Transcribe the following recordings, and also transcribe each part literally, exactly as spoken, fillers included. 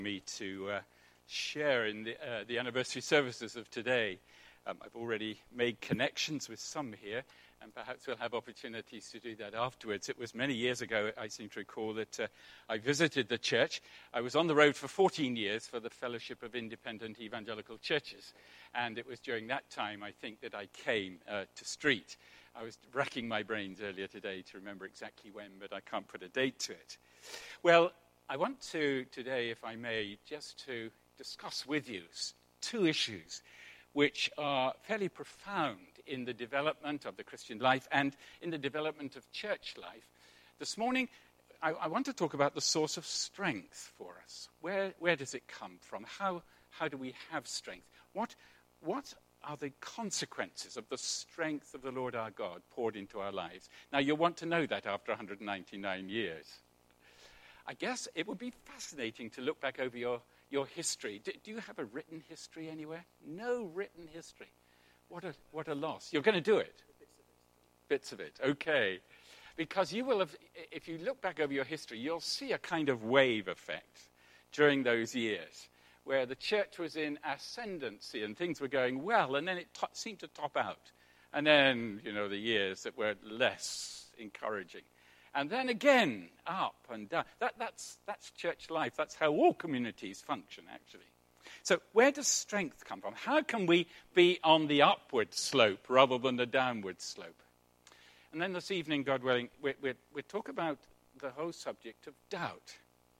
me to uh, share in the, uh, the anniversary services of today. Um, I've already made connections with some here, and perhaps we'll have opportunities to do that afterwards. It was many years ago, I seem to recall, that uh, I visited the church. I was on the road for fourteen years for the Fellowship of Independent Evangelical Churches, and it was during that time, I think, that I came uh, to Street. I was racking my brains earlier today to remember exactly when, but I can't put a date to it. Well, I want to today, if I may, just to discuss with you two issues which are fairly profound in the development of the Christian life and in the development of church life. This morning, I, I want to talk about the source of strength for us. Where, where does it come from? How, how do we have strength? What, what are the consequences of the strength of the Lord our God poured into our lives? Now, you'll want to know that after one hundred ninety-nine years. I guess it would be fascinating to look back over your, your history. Do, do you have a written history anywhere? No written history. What a, what a loss. You're going to do it? Bits of it. Bits of it, okay. Because you will have, if you look back over your history, you'll see a kind of wave effect during those years where the church was in ascendancy and things were going well, and then it to- seemed to top out. And then, you know, the years that were less encouraging. And then again, up and down. That, that's, that's church life. That's how all communities function, actually. So where does strength come from? How can we be on the upward slope rather than the downward slope? And then this evening, God willing, we, we, we talk about the whole subject of doubt.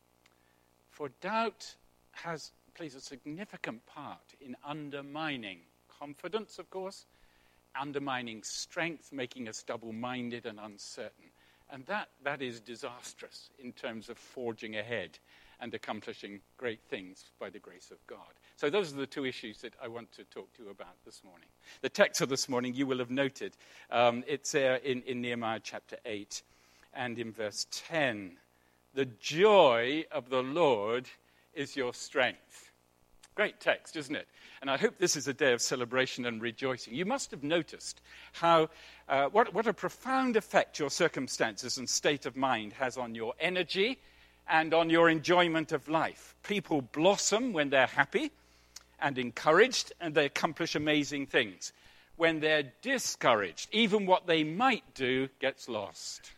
For doubt has plays a significant part in undermining confidence, of course, undermining strength, making us double-minded and uncertain. And that, that is disastrous in terms of forging ahead and accomplishing great things by the grace of God. So those are the two issues that I want to talk to you about this morning. The text of this morning, you will have noted, um, it's uh, in, in Nehemiah chapter eight and in verse ten. The joy of the Lord is your strength. Great text, isn't it? And I hope this is a day of celebration and rejoicing. You must have noticed how uh, what, what a profound effect your circumstances and state of mind has on your energy and on your enjoyment of life. People blossom when they're happy and encouraged, and they accomplish amazing things. When they're discouraged, even what they might do gets lost.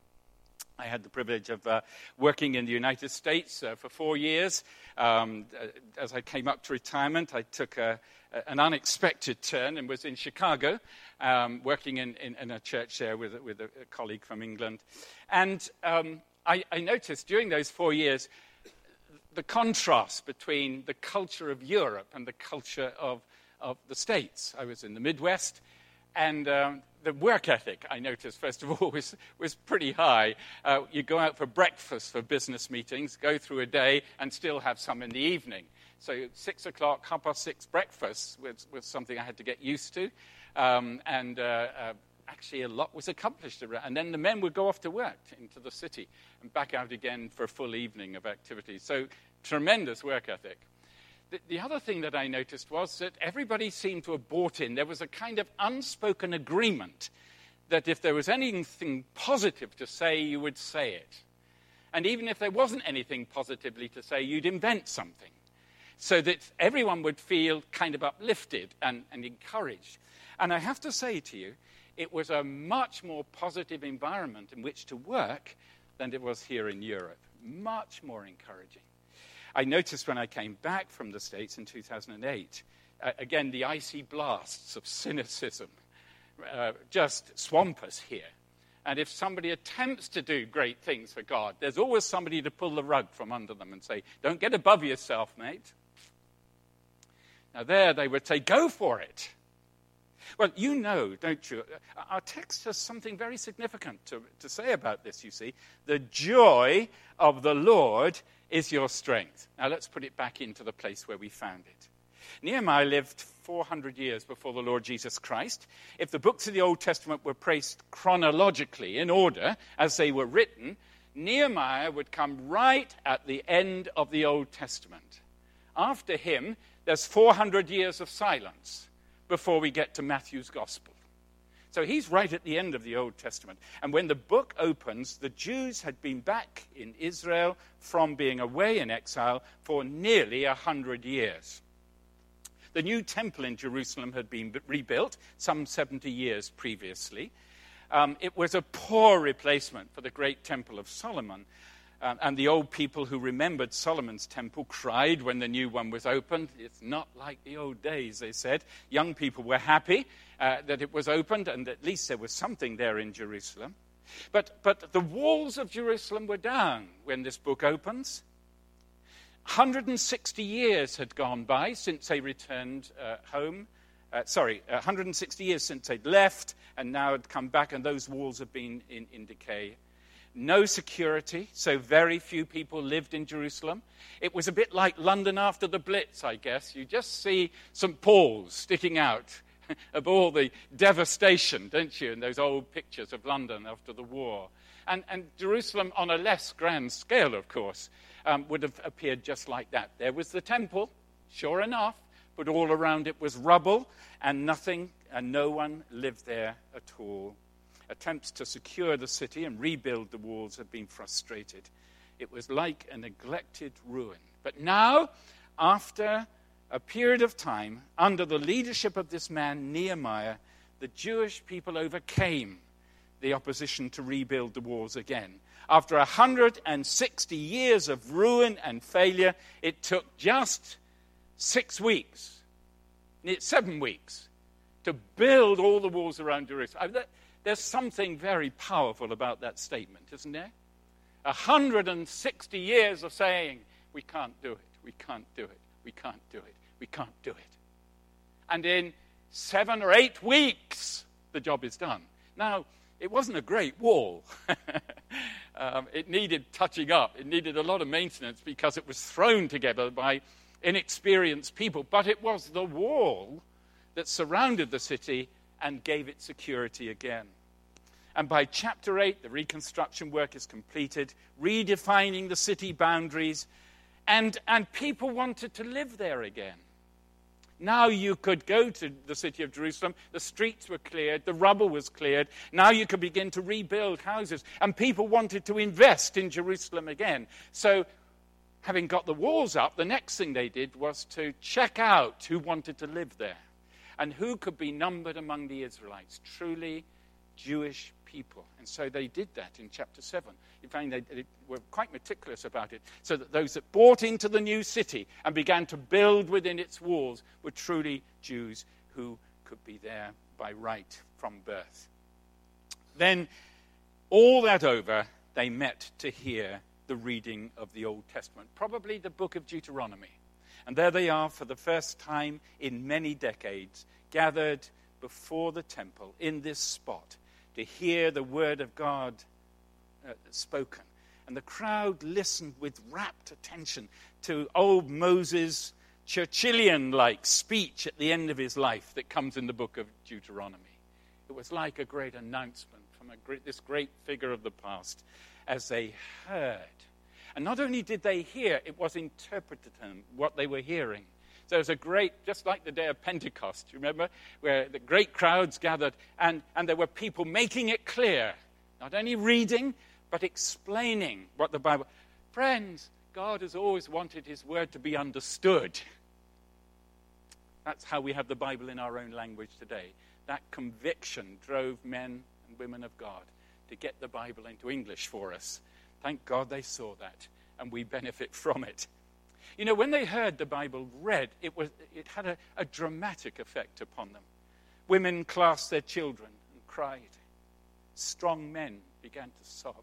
I had the privilege of uh, working in the United States uh, for four years. Um, as I came up to retirement, I took a, a, an unexpected turn and was in Chicago, um, working in, in, in a church there with, with a, a colleague from England. And um, I, I noticed during those four years the contrast between the culture of Europe and the culture of, of the States. I was in the Midwest, and um, the work ethic, I noticed, first of all, was, was pretty high. Uh, you go out for breakfast for business meetings, go through a day, and still have some in the evening. So six o'clock, half past six breakfast was, was something I had to get used to. Um, and uh, uh, actually a lot was accomplished around. And then the men would go off to work into the city and back out again for a full evening of activity. So tremendous work ethic. The other thing that I noticed was that everybody seemed to have bought in. There was a kind of unspoken agreement that if there was anything positive to say, you would say it. And even if there wasn't anything positively to say, you'd invent something. So that everyone would feel kind of uplifted and, and encouraged. And I have to say to you, it was a much more positive environment in which to work than it was here in Europe. Much more encouraging. I noticed when I came back from the States in two thousand eight, uh, again, the icy blasts of cynicism uh, just swamp us here. And if somebody attempts to do great things for God, there's always somebody to pull the rug from under them and say, don't get above yourself, mate. Now there they would say, go for it. Well, you know, don't you? Our text has something very significant to, to say about this, you see. The joy of the Lord is your strength. Now let's put it back into the place where we found it. Nehemiah lived four hundred years before the Lord Jesus Christ. If the books of the Old Testament were placed chronologically in order as they were written, Nehemiah would come right at the end of the Old Testament. After him, there's four hundred years of silence before we get to Matthew's Gospel. So he's right at the end of the Old Testament. And when the book opens, the Jews had been back in Israel from being away in exile for nearly a hundred years. The new temple in Jerusalem had been rebuilt some seventy years previously. Um, it was a poor replacement for the great temple of Solomon. Um, and the old people who remembered Solomon's temple cried when the new one was opened. It's not like the old days, they said. Young people were happy uh, that it was opened, and at least there was something there in Jerusalem. But, but the walls of Jerusalem were down when this book opens. one hundred sixty years had gone by since they returned uh, home. Uh, sorry, one hundred sixty years since they'd left, and now had come back, and those walls have been in, in decay. No security, so very few people lived in Jerusalem. It was a bit like London after the Blitz, I guess. You just see Saint Paul's sticking out of all the devastation, don't you, in those old pictures of London after the war. And, and Jerusalem, on a less grand scale, of course, um, would have appeared just like that. There was the temple, sure enough, but all around it was rubble, and nothing, and no one lived there at all. Attempts to secure the city and rebuild the walls had been frustrated. It was like a neglected ruin. But now, after a period of time, under the leadership of this man, Nehemiah, the Jewish people overcame the opposition to rebuild the walls again. After one hundred sixty years of ruin and failure, it took just six weeks, seven weeks, to build all the walls around Jerusalem. There's something very powerful about that statement, isn't there? one hundred sixty years of saying, we can't do it, we can't do it, we can't do it, we can't do it. And in seven or eight weeks, the job is done. Now, it wasn't a great wall. um, it needed touching up. It needed a lot of maintenance because it was thrown together by inexperienced people. But it was the wall that surrounded the city and gave it security again. And by chapter eight, the reconstruction work is completed, redefining the city boundaries, and, and people wanted to live there again. Now you could go to the city of Jerusalem, the streets were cleared, the rubble was cleared, now you could begin to rebuild houses, and people wanted to invest in Jerusalem again. So, having got the walls up, the next thing they did was to check out who wanted to live there. And who could be numbered among the Israelites? Truly Jewish people. And so they did that in chapter seven. You find they, they were quite meticulous about it, so that those that bought into the new city and began to build within its walls were truly Jews who could be there by right from birth. Then, all that over, they met to hear the reading of the Old Testament, probably the book of Deuteronomy. And there they are for the first time in many decades, gathered before the temple in this spot to hear the word of God uh, spoken. And the crowd listened with rapt attention to old Moses' Churchillian-like speech at the end of his life that comes in the book of Deuteronomy. It was like a great announcement from a great, this great figure of the past as they heard. And not only did they hear, it was interpreted to them what they were hearing. So it was a great, just like the day of Pentecost, you remember, where the great crowds gathered, and, and there were people making it clear, not only reading, but explaining what the Bible... Friends, God has always wanted his word to be understood. That's how we have the Bible in our own language today. That conviction drove men and women of God to get the Bible into English for us. Thank God they saw that, and we benefit from it. You know, when they heard the Bible read, it was it had a, a dramatic effect upon them. Women clasped their children and cried. Strong men began to sob.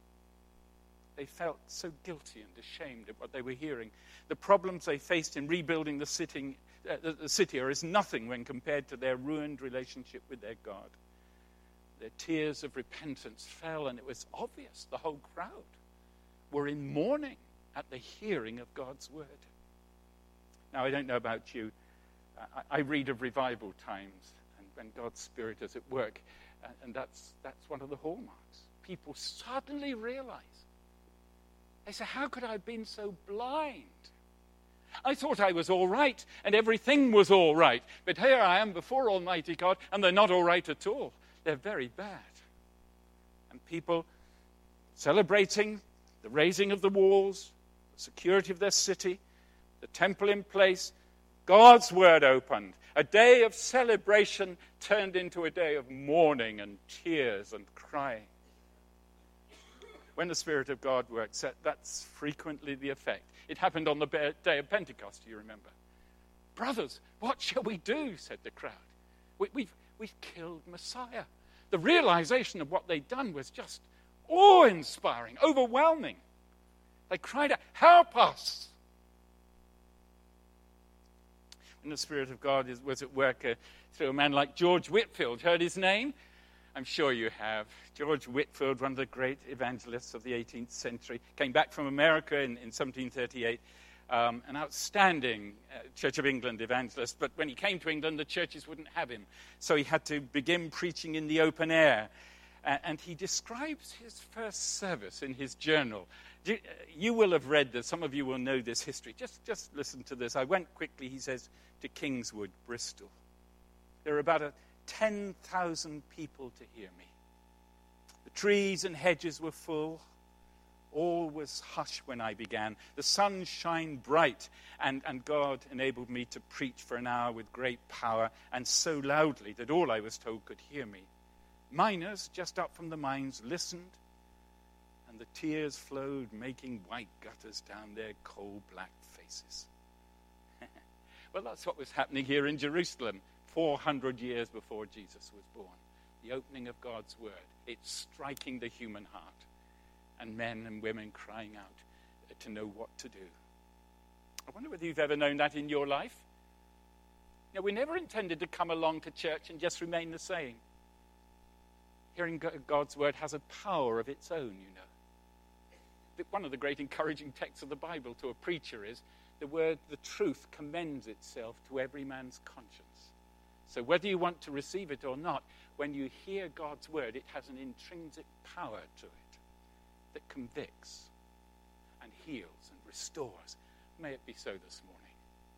They felt so guilty and ashamed of what they were hearing. The problems they faced in rebuilding the city, uh, the, the city are as nothing when compared to their ruined relationship with their God. Their tears of repentance fell, and it was obvious the whole crowd were in mourning at the hearing of God's word. Now, I don't know about you. I, I read of revival times and when God's Spirit is at work, and, and that's that's one of the hallmarks. People suddenly realize. They say, how could I have been so blind? I thought I was all right, and everything was all right. But here I am before Almighty God, and they're not all right at all. they're very bad. And people celebrating the raising of the walls, the security of their city, the temple in place, God's word opened. A day of celebration turned into a day of mourning and tears and crying. When the Spirit of God works, that, that's frequently the effect. It happened on the day of Pentecost, you remember. Brothers, what shall we do, said the crowd. We, we've, we've killed Messiah. The realization of what they'd done was just awe-inspiring, overwhelming. They cried out, help us! When the Spirit of God is, was at work uh, through a man like George Whitefield, heard his name? I'm sure you have. George Whitefield, one of the great evangelists of the eighteenth century, came back from America in, in seventeen thirty-eight, um, an outstanding uh, Church of England evangelist. But when he came to England, the churches wouldn't have him. So he had to begin preaching in the open air. Uh, and he describes his first service in his journal. You, uh, you will have read this. Some of you will know this history. Just, just listen to this. I went quickly, he says, to Kingswood, Bristol. There were about a ten thousand people to hear me. The trees and hedges were full. All was hush when I began. The sun shined bright, and, and God enabled me to preach for an hour with great power, and so loudly that all I was told could hear me. Miners just up from the mines listened, and the tears flowed, making white gutters down their coal-black faces. Well, that's what was happening here in Jerusalem four hundred years before Jesus was born. The opening of God's word. It's striking the human heart. And men and women crying out to know what to do. I wonder whether you've ever known that in your life. You know, we never intended to come along to church and just remain the same. Hearing God's word has a power of its own, you know. One of the great encouraging texts of the Bible to a preacher is the word, the truth, commends itself to every man's conscience. So whether you want to receive it or not, when you hear God's word, it has an intrinsic power to it that convicts and heals and restores. May it be so this morning.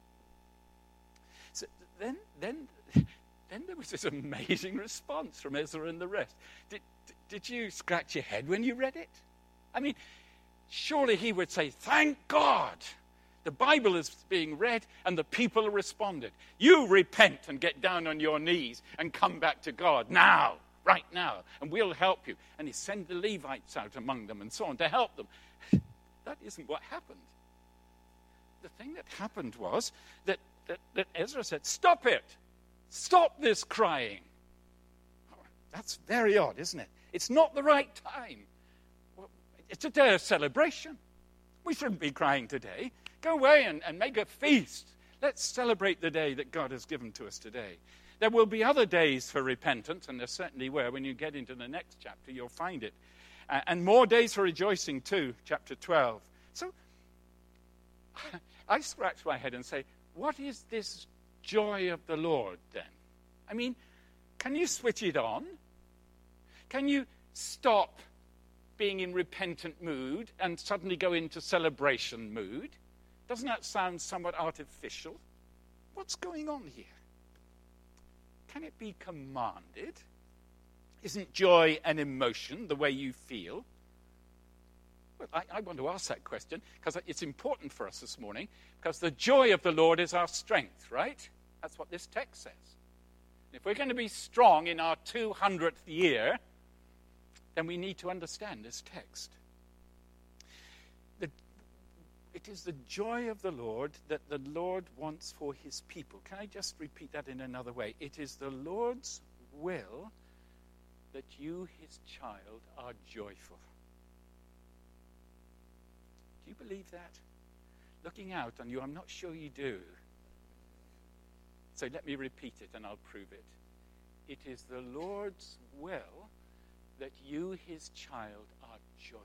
So then, then, then there was this amazing response from Ezra and the rest. Did, did you scratch your head when you read it? I mean, surely he would say, thank God. The Bible is being read and the people have responded. You repent and get down on your knees and come back to God now, right now, and we'll help you. And he sent the Levites out among them and so on to help them. That isn't what happened. The thing that happened was that, that, that Ezra said, stop it. Stop this crying. That's very odd, isn't it? It's not the right time. Well, it's a day of celebration. We shouldn't be crying today. Go away and, and make a feast. Let's celebrate the day that God has given to us today. There will be other days for repentance, and there certainly were. When you get into the next chapter, you'll find it. Uh, and more days for rejoicing too, chapter twelve. So I scratch my head and say, what is this joy of the Lord then? I mean, can you switch it on? Can you stop being in repentant mood and suddenly go into celebration mood? Doesn't that sound somewhat artificial? What's going on here? Can it be commanded? Isn't joy an emotion, the way you feel? Well, I, I want to ask that question because it's important for us this morning, because the joy of the Lord is our strength, right? That's what this text says. If we're going to be strong in our two hundredth year, then we need to understand this text. The, it is the joy of the Lord that the Lord wants for his people. Can I just repeat that in another way? It is the Lord's will that you, his child, are joyful. Do you believe that? Looking out on you, I'm not sure you do. So let me repeat it and I'll prove it. It is the Lord's will that you, his child, are joyful.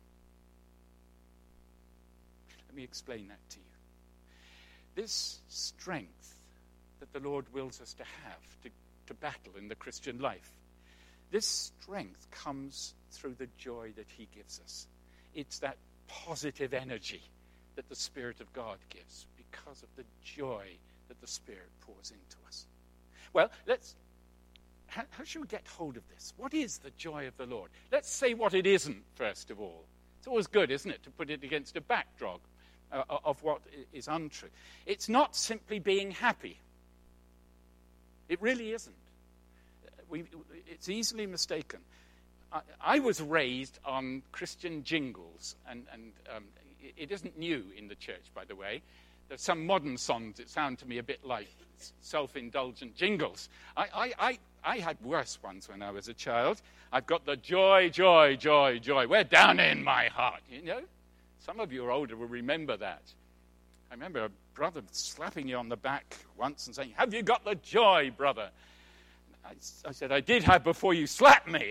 Let me explain that to you. This strength that the Lord wills us to have to, to battle in the Christian life, this strength comes through the joy that he gives us. It's that positive energy that the Spirit of God gives because of the joy that the Spirit pours into us. Well, let's how, how should we get hold of this? What is the joy of the Lord? Let's say what it isn't, first of all. It's always good, isn't it, to put it against a backdrop uh, of what is untrue. It's not simply being happy. It really isn't. We, it's easily mistaken. I, I was raised on Christian jingles, and, and um, it, it isn't new in the church, by the way. There's some modern songs that sound to me a bit like self-indulgent jingles. I, I, I, I had worse ones when I was a child. I've got the joy, joy, joy, joy. We're down in my heart, you know. Some of you are older will remember that. I remember a brother slapping you on the back once and saying, "Have you got the joy, brother?" I, I said, "I did have before you slapped me."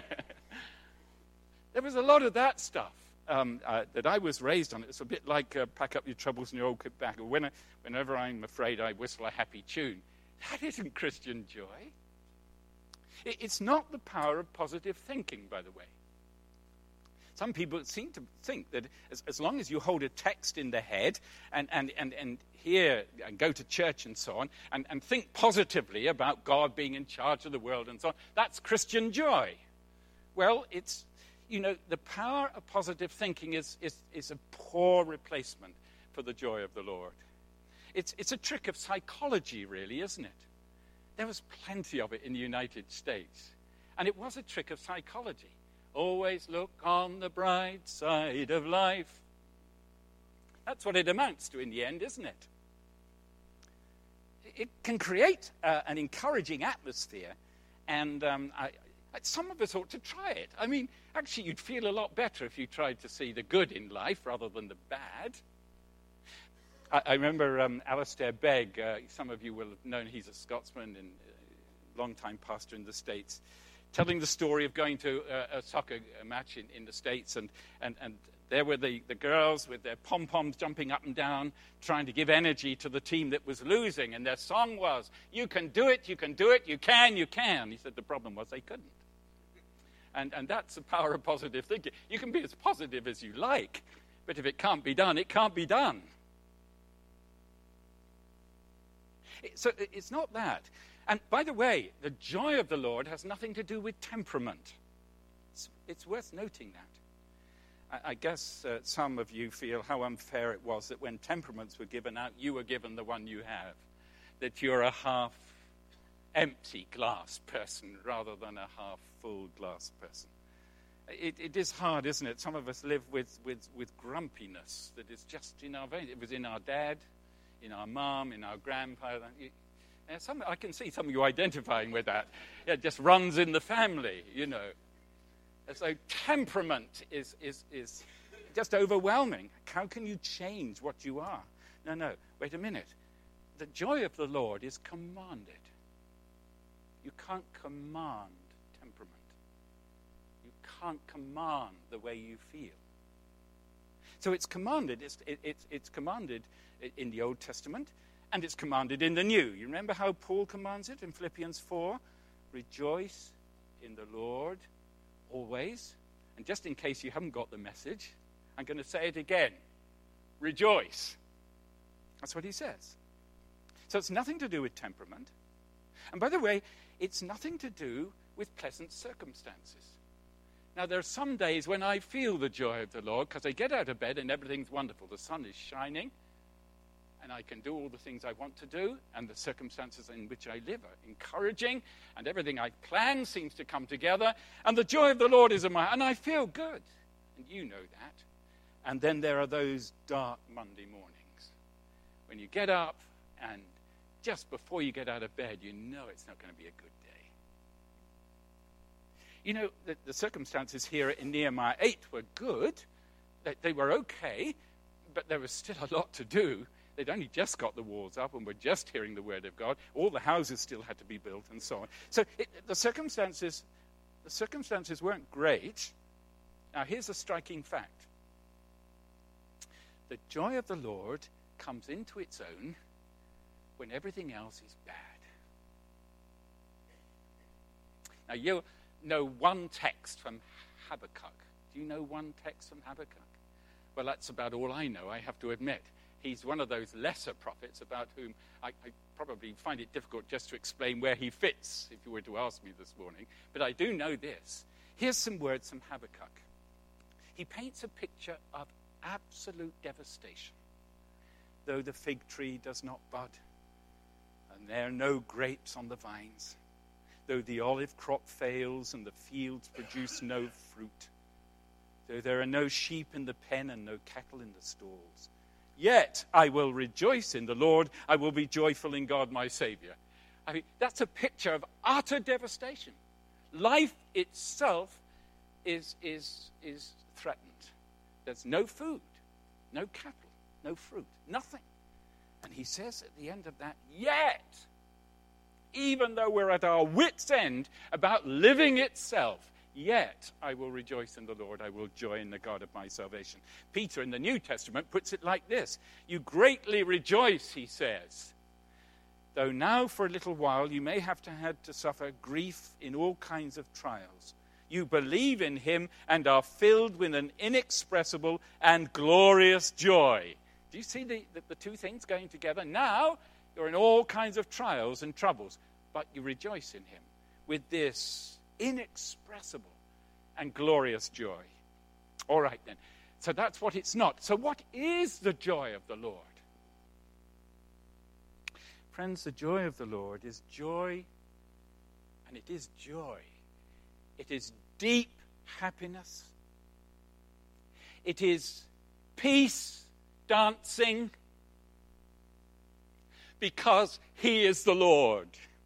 There was a lot of that stuff um, uh, that I was raised on. It's a bit like uh, pack up your troubles in your old kit bag. Or when I, whenever I'm afraid, I whistle a happy tune. That isn't Christian joy. It, it's not the power of positive thinking, by the way. Some people seem to think that as, as long as you hold a text in the head and, and, and, and hear and go to church and so on, and, and think positively about God being in charge of the world and so on, that's Christian joy. Well, it's, you know, the power of positive thinking is, is, is a poor replacement for the joy of the Lord. It's, it's a trick of psychology, really, isn't it? There was plenty of it in the United States. And it was a trick of psychology. Always look on the bright side of life. That's what it amounts to in the end, isn't it? It can create uh, an encouraging atmosphere, and um, I, some of us ought to try it. I mean, actually, you'd feel a lot better if you tried to see the good in life rather than the bad. I, I remember um, Alistair Begg. Uh, some of you will have known he's a Scotsman and a long-time pastor in the States, telling the story of going to a, a soccer match in, in the States, and, and, and there were the, the girls with their pom-poms jumping up and down, trying to give energy to the team that was losing, and their song was, "You can do it, you can do it, you can, you can." He said the problem was they couldn't. And, and that's the power of positive thinking. You can be as positive as you like, but if it can't be done, it can't be done. It, so it's not that. And by the way, the joy of the Lord has nothing to do with temperament. It's, it's worth noting that. I, I guess uh, some of you feel how unfair it was that when temperaments were given out, you were given the one you have. That you're a half-empty glass person rather than a half-full glass person. It, it is hard, isn't it? Some of us live with, with, with grumpiness that is just in our veins. It was in our dad, in our mom, in our grandfather. It, And some, I can see some of you identifying with that. It just runs in the family, you know. And so temperament is, is, is just overwhelming. How can you change what you are? No, no, wait a minute. The joy of the Lord is commanded. You can't command temperament. You can't command the way you feel. So it's commanded. It's, it, it's, it's commanded in the Old Testament. And it's commanded in the New. You remember how Paul commands it in Philippians four? Rejoice in the Lord always. And just in case you haven't got the message, I'm going to say it again. Rejoice. That's what he says. So it's nothing to do with temperament. And by the way, it's nothing to do with pleasant circumstances. Now, there are some days when I feel the joy of the Lord because I get out of bed and everything's wonderful. The sun is shining. And I can do all the things I want to do, and the circumstances in which I live are encouraging, and everything I plan seems to come together, and the joy of the Lord is in my heart, and I feel good. And you know that. And then there are those dark Monday mornings when you get up, and just before you get out of bed, you know it's not going to be a good day. You know, the, the circumstances here in Nehemiah eight were good. They, they were okay, but there was still a lot to do. They'd only just got the walls up and were just hearing the word of God. All the houses still had to be built and so on. So it, the circumstances, the circumstances weren't great. Now here's a striking fact. The joy of the Lord comes into its own when everything else is bad. Now you know one text from Habakkuk. Do you know one text from Habakkuk? Well, that's about all I know, I have to admit. He's one of those lesser prophets about whom I, I probably find it difficult just to explain where he fits, if you were to ask me this morning. But I do know this. Here's some words from Habakkuk. He paints a picture of absolute devastation. Though the fig tree does not bud, and there are no grapes on the vines, though the olive crop fails and the fields produce no fruit, though there are no sheep in the pen and no cattle in the stalls, yet I will rejoice in the Lord. I will be joyful in God my Savior. I mean, that's a picture of utter devastation. Life itself is, is, is threatened. There's no food, no cattle, no fruit, nothing. And he says at the end of that, yet, even though we're at our wits' end about living itself, yet I will rejoice in the Lord. I will joy in the God of my salvation. Peter in the New Testament puts it like this. You greatly rejoice, he says, though now for a little while you may have to had to suffer grief in all kinds of trials. You believe in him and are filled with an inexpressible and glorious joy. Do you see the, the, the two things going together? Now you're in all kinds of trials and troubles, but you rejoice in him with this inexpressible and glorious joy. All right then. So that's what it's not. So what is the joy of the Lord? Friends, the joy of the Lord is joy, and it is joy. It is deep happiness. It is peace dancing because he is the Lord.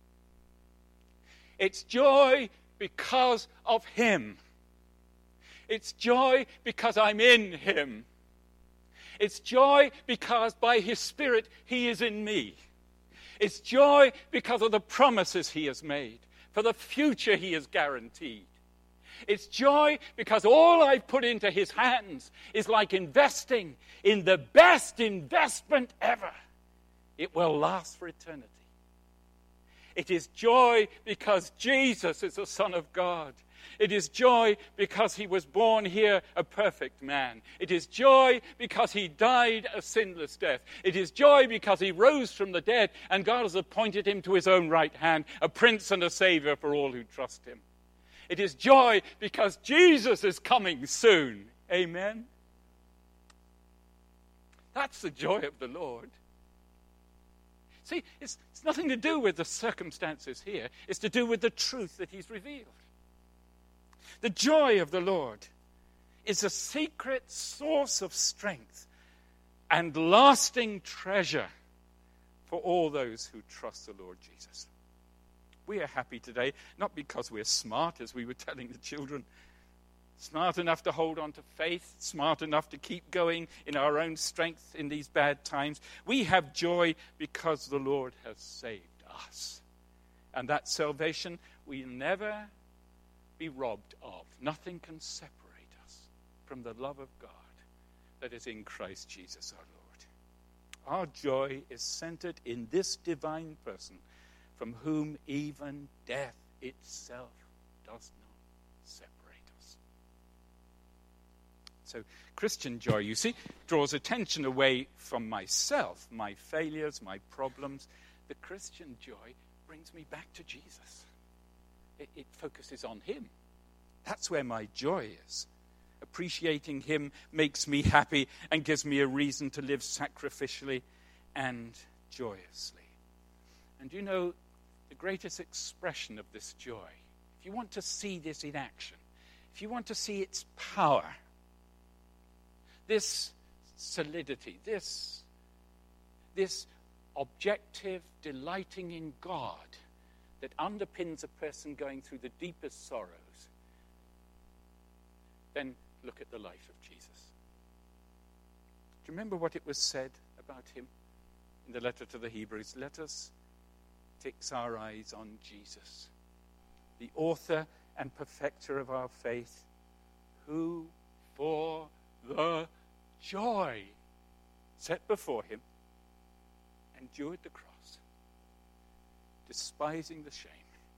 It's joy because of him. It's joy because I'm in him. It's joy because by his Spirit he is in me. It's joy because of the promises he has made, for the future he has guaranteed. It's joy because all I've put into his hands is like investing in the best investment ever. It will last for eternity. It is joy because Jesus is the Son of God. It is joy because he was born here a perfect man. It is joy because he died a sinless death. It is joy because he rose from the dead and God has appointed him to his own right hand, a prince and a savior for all who trust him. It is joy because Jesus is coming soon. Amen? That's the joy of the Lord. See, it's, it's nothing to do with the circumstances here. It's to do with the truth that he's revealed. The joy of the Lord is a secret source of strength and lasting treasure for all those who trust the Lord Jesus. We are happy today, not because we're smart, as we were telling the children, smart enough to hold on to faith, smart enough to keep going in our own strength in these bad times. We have joy because the Lord has saved us. And that salvation we'll never be robbed of. Nothing can separate us from the love of God that is in Christ Jesus our Lord. Our joy is centered in this divine person, from whom even death itself does not separate us. So Christian joy, you see, draws attention away from myself, my failures, my problems. The Christian joy brings me back to Jesus. It, it focuses on him. That's where my joy is. Appreciating him makes me happy and gives me a reason to live sacrificially and joyously. And you know, the greatest expression of this joy, if you want to see this in action, if you want to see its power, this solidity, this, this objective delighting in God that underpins a person going through the deepest sorrows, then look at the life of Jesus. Do you remember what it was said about him in the letter to the Hebrews? Let us fix our eyes on Jesus, the author and perfecter of our faith, who for the joy set before him endured the cross, despising the shame,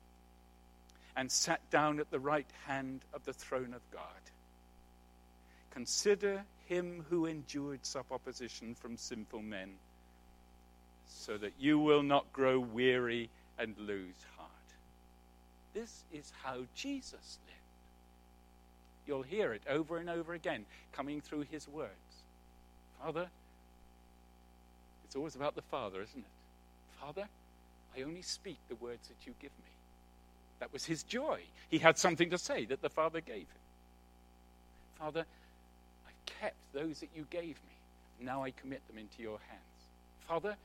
and sat down at the right hand of the throne of God. Consider him who endured such opposition from sinful men, so that you will not grow weary and lose heart. This is how Jesus lived. You'll hear it over and over again, coming through his words. Father, it's always about the Father, isn't it? Father, I only speak the words that you give me. That was his joy. He had something to say that the Father gave him. Father, I've kept those that you gave me. Now I commit them into your hands. Father,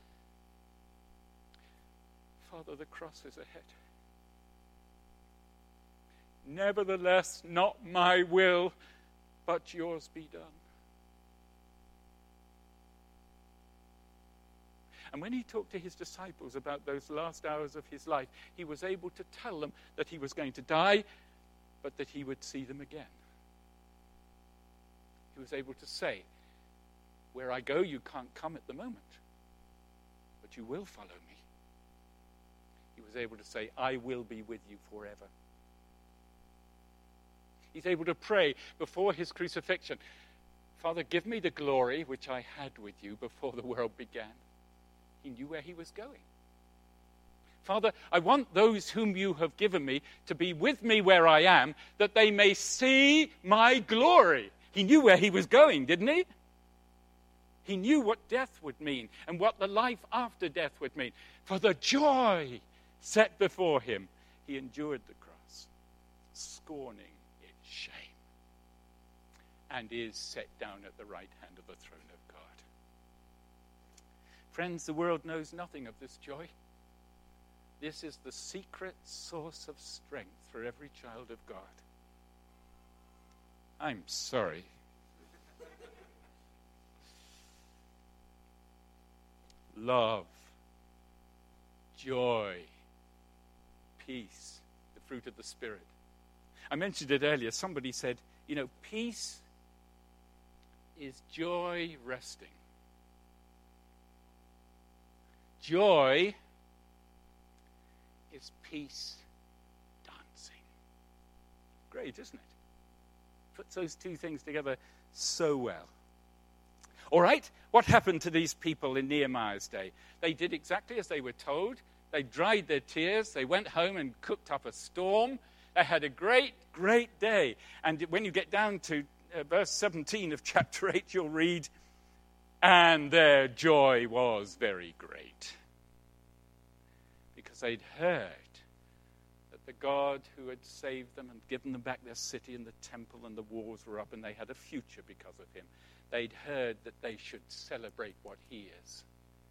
Father, the cross is ahead. Nevertheless, not my will, but yours be done. And when he talked to his disciples about those last hours of his life, he was able to tell them that he was going to die, but that he would see them again. He was able to say, where I go, you can't come at the moment, but you will follow me. He was able to say, I will be with you forever. He's able to pray before his crucifixion, Father, give me the glory which I had with you before the world began. He knew where he was going. Father, I want those whom you have given me to be with me where I am, that they may see my glory. He knew where he was going, didn't he? He knew what death would mean and what the life after death would mean. For the joy set before him, he endured the cross, scorning its shame, and is set down at the right hand of the throne of God. Friends, the world knows nothing of this joy. This is the secret source of strength for every child of God. I'm sorry. Love, joy, peace, the fruit of the Spirit. I mentioned it earlier. Somebody said, you know, peace is joy resting. Joy is peace dancing. Great, isn't it? Puts those two things together so well. All right, what happened to these people in Nehemiah's day? They did exactly as they were told. They dried their tears. They went home and cooked up a storm. They had a great, great day. And when you get down to uh, verse seventeen of chapter eight, you'll read, and their joy was very great. Because they'd heard that the God who had saved them and given them back their city and the temple and the walls were up, and they had a future because of him. They'd heard that they should celebrate what he is,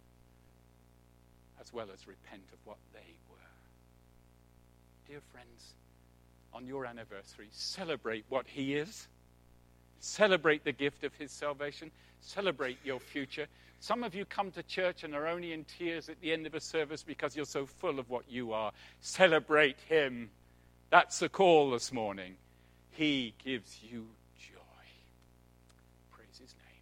as well as repent of what they were. Dear friends, on your anniversary, celebrate what he is. Celebrate the gift of his salvation. Celebrate your future. Some of you come to church and are only in tears at the end of a service because you're so full of what you are. Celebrate him. That's the call this morning. He gives you joy. Praise his name.